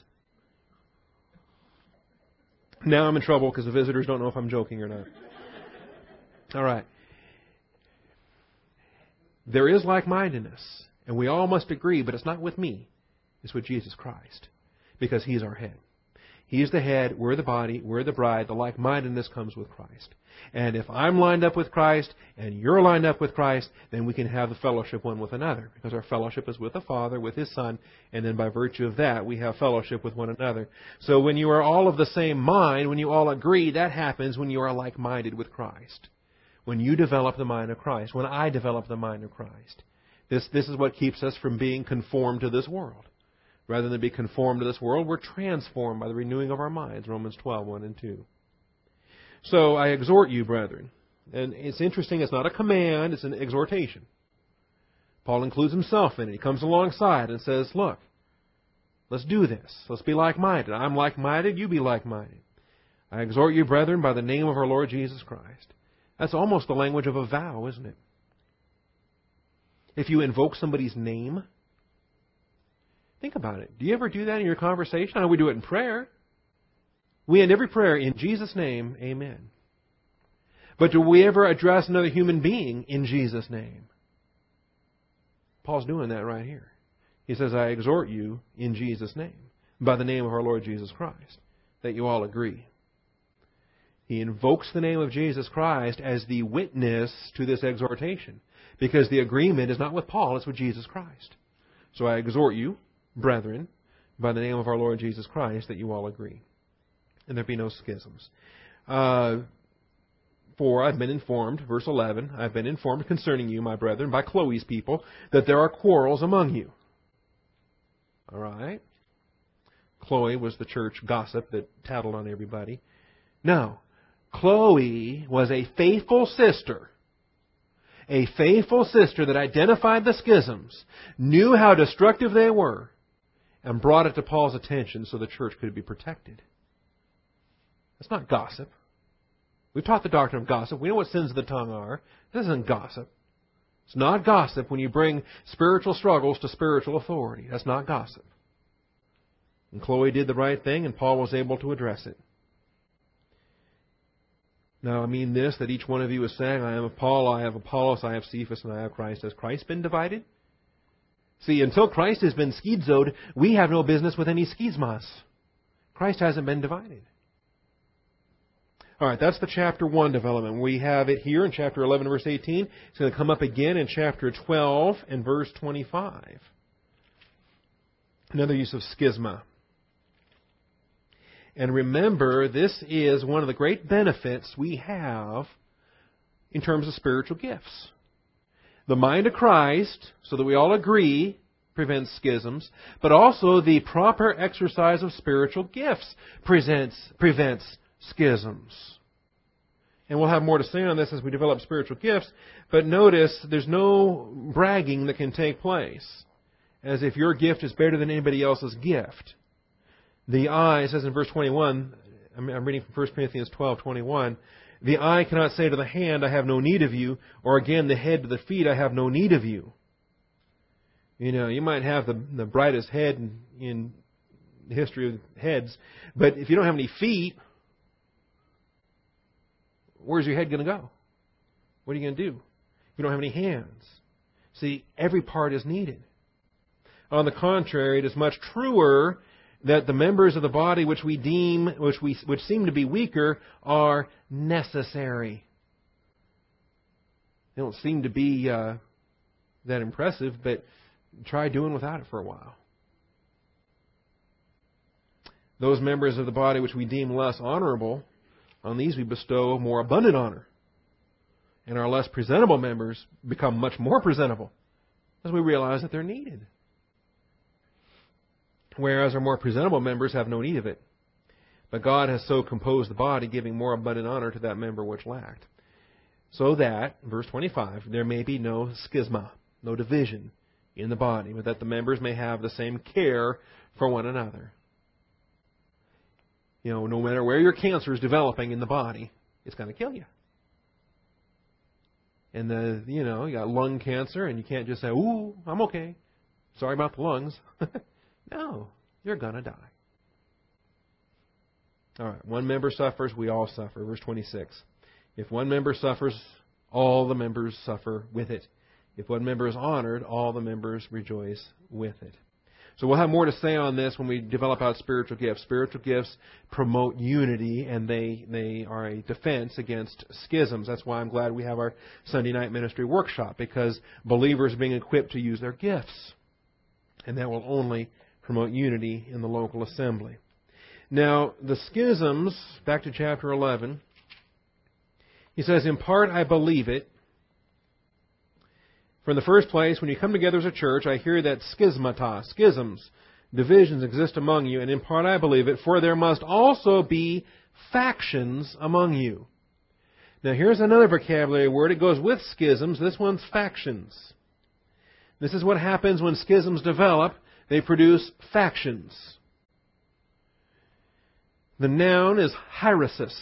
Now I'm in trouble because the visitors don't know if I'm joking or not. All right. There is like-mindedness, and we all must agree, but it's not with me. It's with Jesus Christ, because He's our head. He's the head, we're the body, we're the bride. The like-mindedness comes with Christ. And if I'm lined up with Christ, and you're lined up with Christ, then we can have the fellowship one with another, because our fellowship is with the Father, with His Son, and then by virtue of that, we have fellowship with one another. So when you are all of the same mind, when you all agree, that happens when you are like-minded with Christ. When you develop the mind of Christ, when I develop the mind of Christ. This, this is what keeps us from being conformed to this world. Rather than be conformed to this world, we're transformed by the renewing of our minds, Romans twelve, one and two. So I exhort you, brethren. And it's interesting, it's not a command, it's an exhortation. Paul includes himself in it. He comes alongside and says, look, let's do this. Let's be like-minded. I'm like-minded, you be like-minded. I exhort you, brethren, by the name of our Lord Jesus Christ. That's almost the language of a vow, isn't it? If you invoke somebody's name, think about it. Do you ever do that in your conversation? I know we do it in prayer. We end every prayer in Jesus' name, amen. But do we ever address another human being in Jesus' name? Paul's doing that right here. He says, I exhort you in Jesus' name, by the name of our Lord Jesus Christ, that you all agree. He invokes the name of Jesus Christ as the witness to this exhortation, because the agreement is not with Paul, it's with Jesus Christ. So I exhort you, brethren, by the name of our Lord Jesus Christ, that you all agree, and there be no schisms. Uh, for I've been informed, verse eleven, I've been informed concerning you, my brethren, by Chloe's people, that there are quarrels among you. All right? Chloe was the church gossip that tattled on everybody. No. Chloe was a faithful sister. A faithful sister that identified the schisms, knew how destructive they were, and brought it to Paul's attention so the church could be protected. That's not gossip. We've taught the doctrine of gossip. We know what sins of the tongue are. This isn't gossip. It's not gossip when you bring spiritual struggles to spiritual authority. That's not gossip. And Chloe did the right thing, and Paul was able to address it. Now, I mean this, that each one of you is saying, I am of Paul, I have Apollos, I have Cephas, and I have Christ. Has Christ been divided? See, until Christ has been schizoed, we have no business with any schismas. Christ hasn't been divided. All right, that's the chapter one development. We have it here in chapter eleven, verse eighteen. It's going to come up again in chapter twelve and verse twenty-five. Another use of schisma. And remember, this is one of the great benefits we have in terms of spiritual gifts. The mind of Christ, so that we all agree, prevents schisms, but also the proper exercise of spiritual gifts presents, prevents schisms. And we'll have more to say on this as we develop spiritual gifts, but notice there's no bragging that can take place, as if your gift is better than anybody else's gift. The eye, it says in verse twenty-one, I'm reading from First Corinthians twelve twenty-one, the eye cannot say to the hand, I have no need of you, or again the head to the feet, I have no need of you. You know, you might have the, the brightest head in, in the history of heads, but if you don't have any feet, where's your head going to go? What are you going to do if you don't have any hands? See, every part is needed. On the contrary, it is much truer that the members of the body which we deem, which we which seem to be weaker, are necessary. They don't seem to be uh, that impressive, but try doing without it for a while. Those members of the body which we deem less honorable, on these we bestow more abundant honor. And our less presentable members become much more presentable as we realize that they're needed. Whereas our more presentable members have no need of it. But God has so composed the body, giving more abundant honor to that member which lacked. So that, verse twenty-five, there may be no schisma, no division in the body, but that the members may have the same care for one another. You know, no matter where your cancer is developing in the body, it's going to kill you. And the, you know, you got lung cancer, and you can't just say, "Ooh, I'm okay. Sorry about the lungs." No, you're going to die. All right, one member suffers, we all suffer. Verse twenty-six. If one member suffers, all the members suffer with it. If one member is honored, all the members rejoice with it. So we'll have more to say on this when we develop out spiritual gifts. Spiritual gifts promote unity, and they, they are a defense against schisms. That's why I'm glad we have our Sunday night ministry workshop, because believers are being equipped to use their gifts. And that will only promote unity in the local assembly. Now, the schisms, back to chapter eleven, he says, in part I believe it. For in the first place, when you come together as a church, I hear that schismata, schisms, divisions exist among you, and in part I believe it, for there must also be factions among you. Now, here's another vocabulary word. It goes with schisms. This one's factions. This is what happens when schisms develop. They produce factions. The noun is hieresis.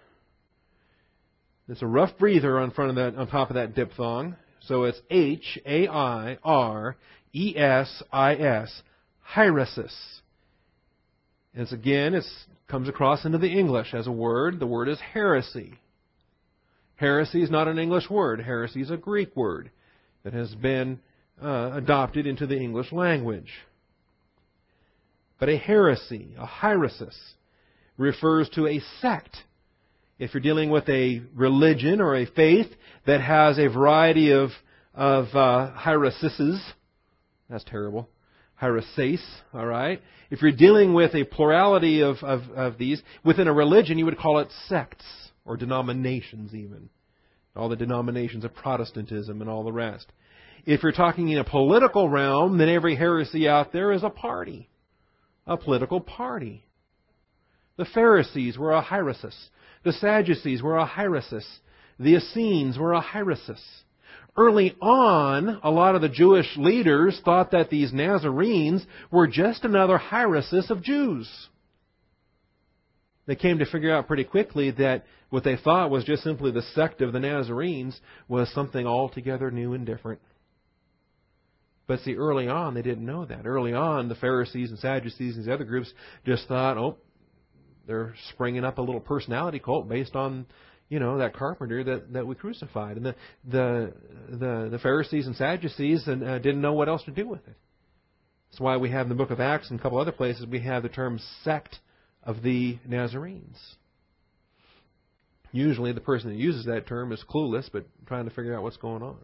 It's a rough breather on front of that, on top of that diphthong. So it's H A I R E S I S, hieresis. It's again, it comes across into the English as a word. The word is heresy. Heresy is not an English word. Heresy is a Greek word that has been uh, adopted into the English language. But a heresy, a hieresis, refers to a sect. If you're dealing with a religion or a faith that has a variety of, of uh, hieresises, that's terrible, hiereses, all right? If you're dealing with a plurality of, of, of these, within a religion, you would call it sects, or denominations even. All the denominations of Protestantism and all the rest. If you're talking in a political realm, then every heresy out there is a party. A political party. The Pharisees were a hieresis. The Sadducees were a hieresis. The Essenes were a hieresis. Early on, a lot of the Jewish leaders thought that these Nazarenes were just another hieresis of Jews. They came to figure out pretty quickly that what they thought was just simply the sect of the Nazarenes was something altogether new and different. But see, early on, they didn't know that. Early on, the Pharisees and Sadducees and these other groups just thought, oh, they're springing up a little personality cult based on, you know, that carpenter that, that we crucified. And the the the, the Pharisees and Sadducees and, uh, didn't know what else to do with it. That's why we have in the book of Acts and a couple other places, we have the term sect of the Nazarenes. Usually the person that uses that term is clueless, but trying to figure out what's going on.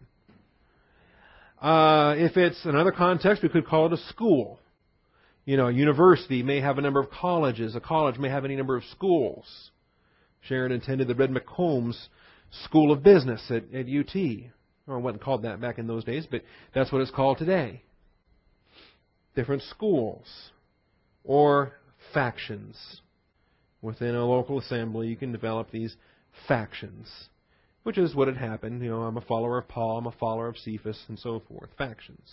Uh, if it's another context, we could call it a school. You know, a university may have a number of colleges. A college may have any number of schools. Sharon attended the Red McCombs School of Business at, at U T. Or it wasn't called that back in those days, but that's what it's called today. Different schools or factions. Within a local assembly, you can develop these factions, which is what had happened. You know, I'm a follower of Paul, I'm a follower of Cephas, and so forth. Factions.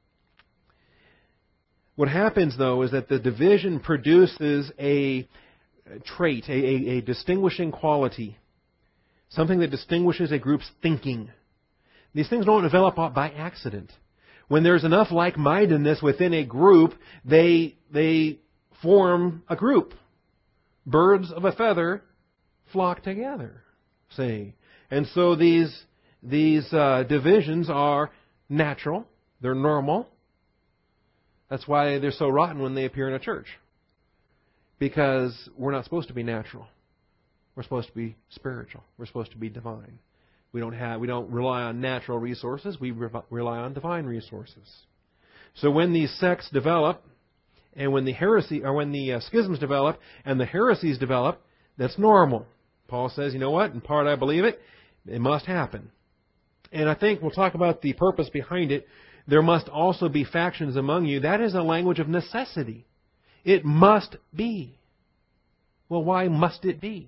What happens, though, is that the division produces a trait, a, a, a distinguishing quality, something that distinguishes a group's thinking. These things don't develop by accident. When there's enough like-mindedness within a group, they they form a group. Birds of a feather flock together, see. And so these these uh, divisions are natural. They're normal. That's why they're so rotten when they appear in a church. Because we're not supposed to be natural. We're supposed to be spiritual. We're supposed to be divine. We don't have we don't rely on natural resources. We re- rely on divine resources. So when these sects develop, and when the heresy or when the uh, schisms develop and the heresies develop, that's normal. Paul says, you know what? In part, I believe it. It must happen. And I think we'll talk about the purpose behind it. There must also be factions among you. That is a language of necessity. It must be. Well, why must it be?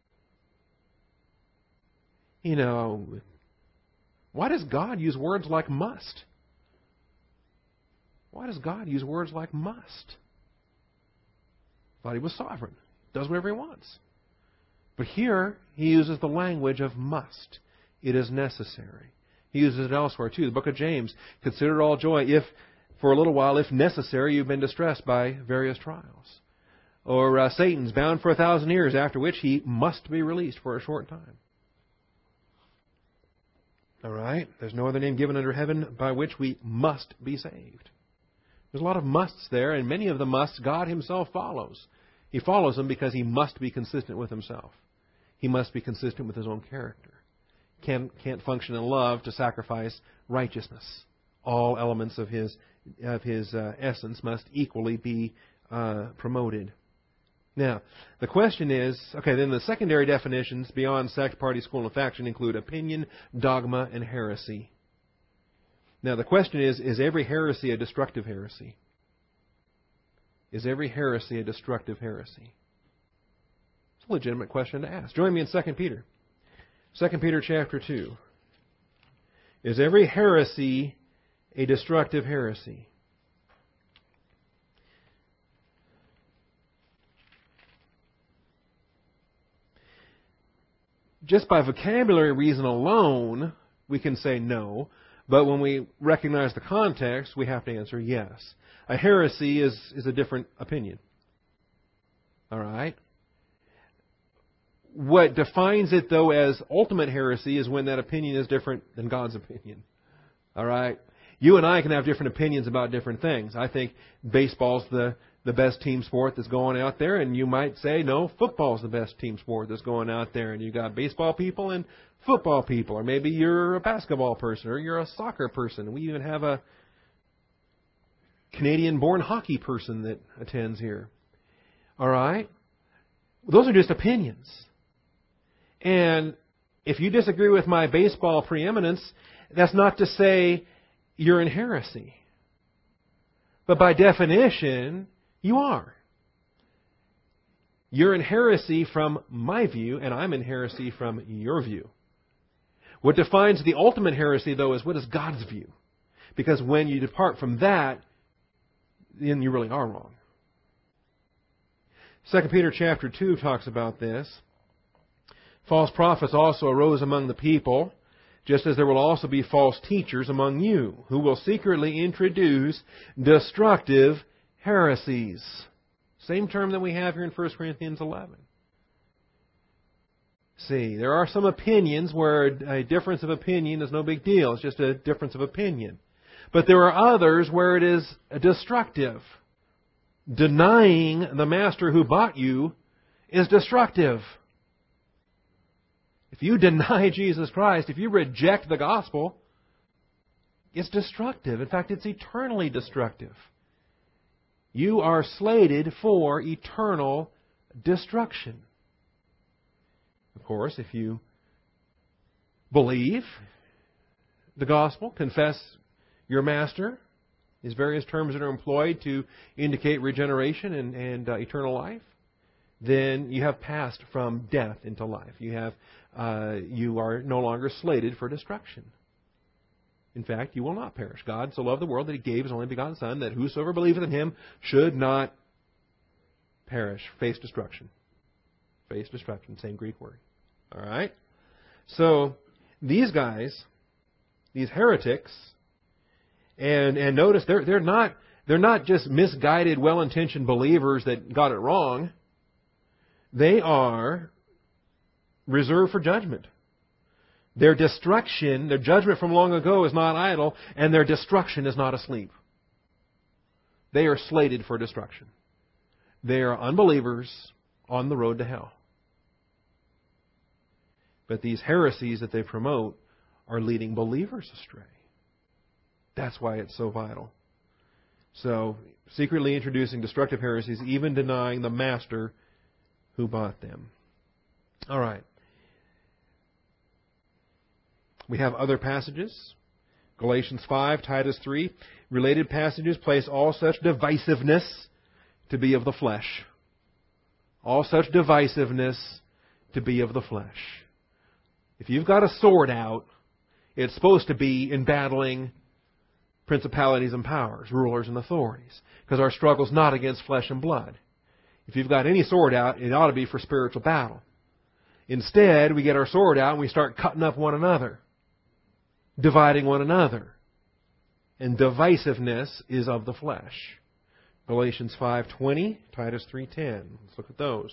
You know, why does God use words like must? Why does God use words like must? Thought He was sovereign. Does whatever He wants. But here, He uses the language of must. It is necessary. He uses it elsewhere too. The book of James, consider it all joy if, for a little while, if necessary, you've been distressed by various trials. Or uh, Satan's bound for a thousand years, after which he must be released for a short time. All right? There's no other name given under heaven by which we must be saved. There's a lot of musts there, and many of the musts God Himself follows. He follows them because He must be consistent with Himself. He must be consistent with His own character. Can't, can't function in love to sacrifice righteousness. All elements of His of His uh, essence must equally be uh, promoted. Now, the question is, okay, then the secondary definitions beyond sect, party, school, and faction include opinion, dogma, and heresy. Now, the question is, is every heresy a destructive heresy? Is every heresy a destructive heresy? It's a legitimate question to ask. Join me in Second Peter. Second Peter chapter two. Is every heresy a destructive heresy? Just by vocabulary reason alone, we can say no. But when we recognize the context, we have to answer yes. A heresy is, is a different opinion. All right? What defines it, though, as ultimate heresy is when that opinion is different than God's opinion. All right? You and I can have different opinions about different things. I think baseball's the, the best team sport that's going out there, and you might say, no, football's the best team sport that's going out there. And you've got baseball people and football people, or maybe you're a basketball person, or you're a soccer person. We even have a Canadian-born hockey person that attends here. All right? Those are just opinions. And if you disagree with my baseball preeminence, that's not to say you're in heresy. But by definition, you are. You're in heresy from my view, and I'm in heresy from your view. What defines the ultimate heresy, though, is what is God's view. Because when you depart from that, then you really are wrong. Second Peter chapter two talks about this. False prophets also arose among the people, just as there will also be false teachers among you, who will secretly introduce destructive heresies. Same term that we have here in First Corinthians eleven. See, there are some opinions where a difference of opinion is no big deal. It's just a difference of opinion. But there are others where it is destructive. Denying the master who bought you is destructive. If you deny Jesus Christ, if you reject the gospel, it's destructive. In fact, it's eternally destructive. You are slated for eternal destruction. Of course, if you believe the gospel, confess your master, these various terms that are employed to indicate regeneration and, and uh, eternal life, then you have passed from death into life. You have, uh, you are no longer slated for destruction. In fact, you will not perish. God so loved the world that He gave His only begotten Son, that whosoever believeth in Him should not perish, face destruction. Face destruction, same Greek word. All right? So, these guys, these heretics, and and notice they're they're not they're not just misguided, well-intentioned believers that got it wrong. They are reserved for judgment. Their destruction, their judgment from long ago is not idle, and their destruction is not asleep. They are slated for destruction. They are unbelievers on the road to hell. But these heresies that they promote are leading believers astray. That's why it's so vital. So, secretly introducing destructive heresies, even denying the master who bought them. All right. We have other passages. Galatians five, Titus three. Related passages place all such divisiveness to be of the flesh. All such divisiveness to be of the flesh. If you've got a sword out, it's supposed to be in battling principalities and powers, rulers and authorities. Because our struggle's not against flesh and blood. If you've got any sword out, it ought to be for spiritual battle. Instead, we get our sword out and we start cutting up one another, dividing one another. And divisiveness is of the flesh. Galatians five twenty, Titus three ten. Let's look at those.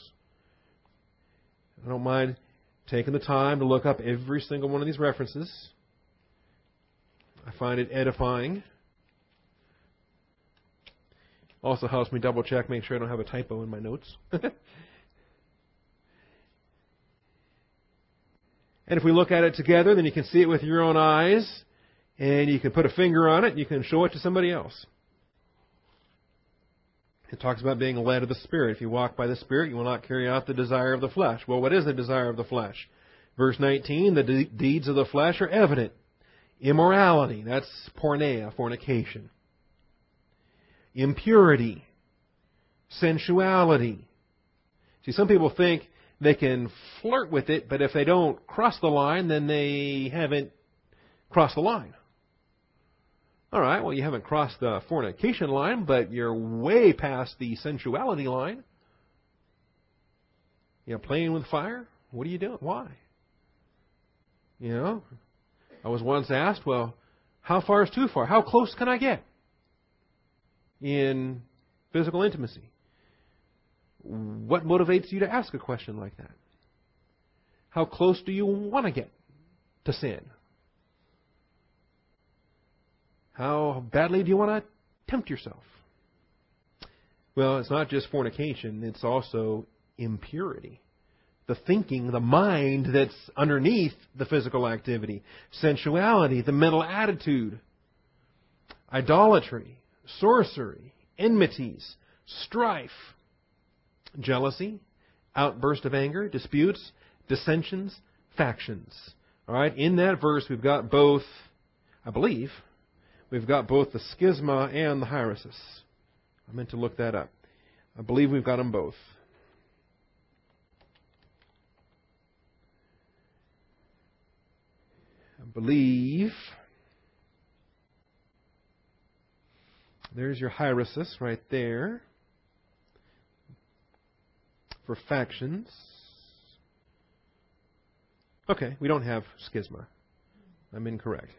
I don't mind taking the time to look up every single one of these references. I find it edifying. Also helps me double check, make sure I don't have a typo in my notes. And if we look at it together, then you can see it with your own eyes, and you can put a finger on it, and you can show it to somebody else. It talks about being led of the Spirit. If you walk by the Spirit, you will not carry out the desire of the flesh. Well, what is the desire of the flesh? Verse nineteen, the de- deeds of the flesh are evident. Immorality, that's porneia, fornication. Impurity, sensuality. See, some people think they can flirt with it, but if they don't cross the line, then they haven't crossed the line. All right, well, you haven't crossed the fornication line, but you're way past the sensuality line. You know, playing with fire? What are you doing? Why? You know, I was once asked, well, how far is too far? How close can I get in physical intimacy? What motivates you to ask a question like that? How close do you want to get to sin? How badly do you want to tempt yourself? Well, it's not just fornication, it's also impurity. The thinking, the mind that's underneath the physical activity. Sensuality, the mental attitude. Idolatry, sorcery, enmities, strife, jealousy, outburst of anger, disputes, dissensions, factions. All right, in that verse we've got both, I believe, we've got both the schisma and the hieresis. I meant to look that up. I believe we've got them both. I believe there's your hieresis right there for factions. Okay, we don't have schisma. I'm incorrect.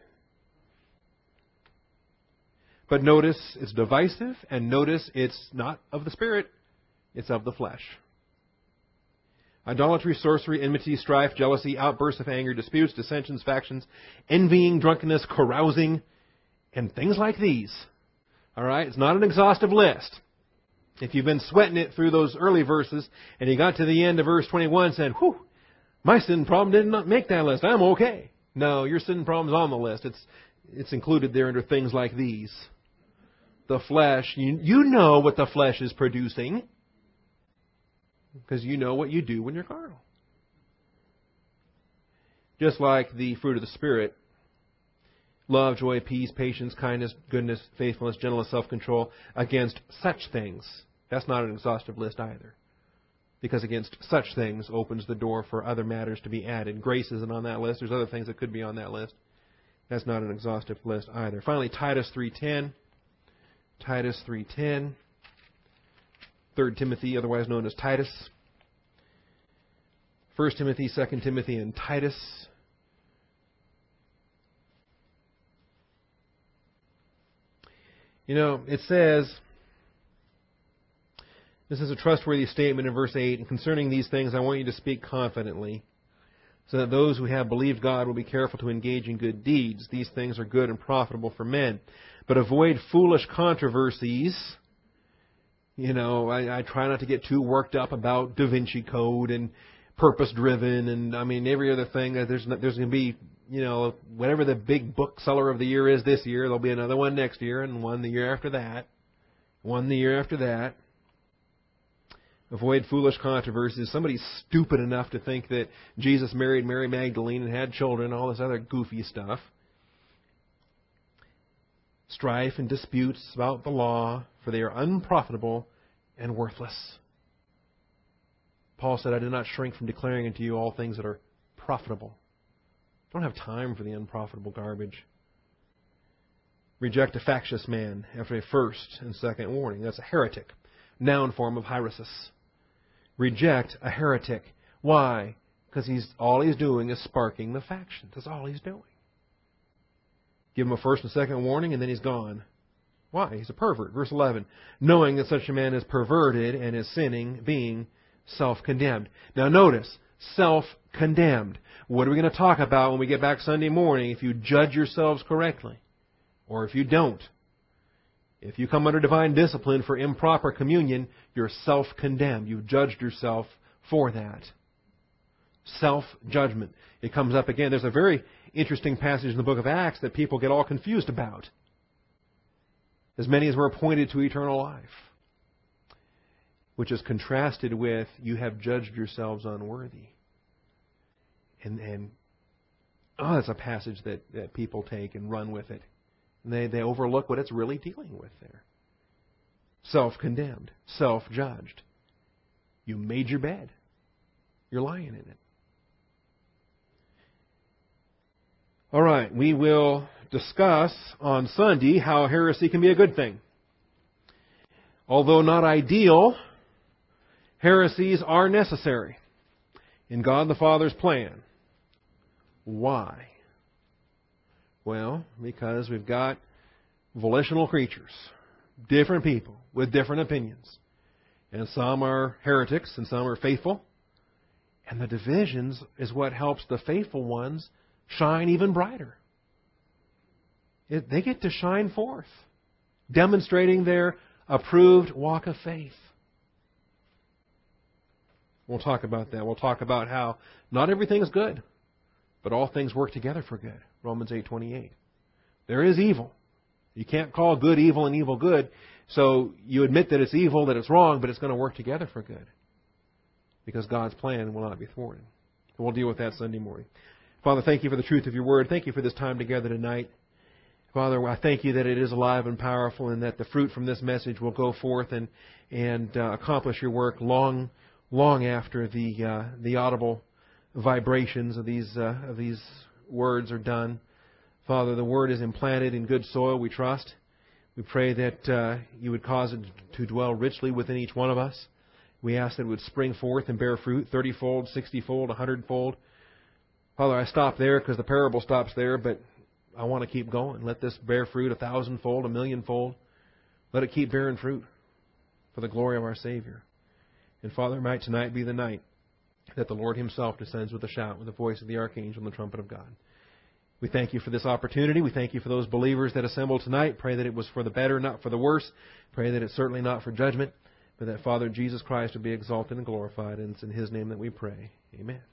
But notice it's divisive, and notice it's not of the Spirit, it's of the flesh. Idolatry, sorcery, enmity, strife, jealousy, outbursts of anger, disputes, dissensions, factions, envying, drunkenness, carousing, and things like these. All right? It's not an exhaustive list. If you've been sweating it through those early verses and you got to the end of verse twenty-one and said, whew, my sin problem did not make that list. I'm okay. No, your sin problem's on the list. It's it's included there under things like these. The flesh, you, you know what the flesh is producing because you know what you do when you're carnal. Just like the fruit of the Spirit, love, joy, peace, patience, kindness, goodness, faithfulness, gentleness, self-control, against such things. That's not an exhaustive list either. Because against such things opens the door for other matters to be added. Grace isn't on that list. There's other things that could be on that list. That's not an exhaustive list either. Finally, Titus three ten. Titus three ten. Third Timothy, otherwise known as Titus. First Timothy, Second Timothy, and Titus. You know, it says, this is a trustworthy statement in verse eight, and concerning these things I want you to speak confidently, so that those who have believed God will be careful to engage in good deeds. These things are good and profitable for men. But avoid foolish controversies. You know, I, I try not to get too worked up about Da Vinci Code and purpose-driven, and I mean, every other thing. There's, there's going to be, you know, whatever the big bookseller of the year is this year, there'll be another one next year, and one the year after that, one the year after that. Avoid foolish controversies. Somebody's stupid enough to think that Jesus married Mary Magdalene and had children, all this other goofy stuff. Strife and disputes about the law, for they are unprofitable and worthless. Paul said, I did not shrink from declaring unto you all things that are profitable. Don't have time for the unprofitable garbage. Reject a factious man after a first and second warning. That's a heretic. Noun form of hieresis. Reject a heretic. Why? Because he's all he's doing is sparking the factions. That's all he's doing. Give him a first and second warning, and then he's gone. Why? He's a pervert. Verse eleven. Knowing that such a man is perverted and is sinning, being self-condemned. Now notice, self-condemned. What are we going to talk about when we get back Sunday morning if you judge yourselves correctly? Or if you don't? If you come under divine discipline for improper communion, you're self-condemned. You've judged yourself for that. Self-judgment. It comes up again. There's a very interesting passage in the book of Acts that people get all confused about. As many as were appointed to eternal life. Which is contrasted with, you have judged yourselves unworthy. And, and oh, that's a passage that, that people take and run with it. And they, they overlook what it's really dealing with there. Self-condemned. Self-judged. You made your bed. You're lying in it. All right, we will discuss on Sunday how heresy can be a good thing. Although not ideal, heresies are necessary in God the Father's plan. Why? Well, because we've got volitional creatures, different people with different opinions. And some are heretics and some are faithful. And the divisions is what helps the faithful ones shine even brighter. It, they get to shine forth, demonstrating their approved walk of faith. We'll talk about that. We'll talk about how not everything is good, but all things work together for good. Romans eight twenty-eight. There is evil. You can't call good evil and evil good. So you admit that it's evil, that it's wrong, but it's going to work together for good. Because God's plan will not be thwarted. And we'll deal with that Sunday morning. Father, thank you for the truth of your word. Thank you for this time together tonight. Father, I thank you that it is alive and powerful and that the fruit from this message will go forth and, and uh, accomplish your work long, long after the, uh, the audible vibrations of these, uh, of these words are done. Father, the word is implanted in good soil, we trust. We pray that uh, you would cause it to dwell richly within each one of us. We ask that it would spring forth and bear fruit, thirty-fold, sixty-fold, a hundred-fold. Father, I stop there because the parable stops there, but I want to keep going. Let this bear fruit a thousandfold, a millionfold. Let it keep bearing fruit for the glory of our Savior. And Father, might tonight be the night that the Lord Himself descends with a shout, with the voice of the archangel and the trumpet of God. We thank you for this opportunity. We thank you for those believers that assembled tonight. Pray that it was for the better, not for the worse. Pray that it's certainly not for judgment, but that, Father, Jesus Christ would be exalted and glorified. And it's in His name that we pray. Amen.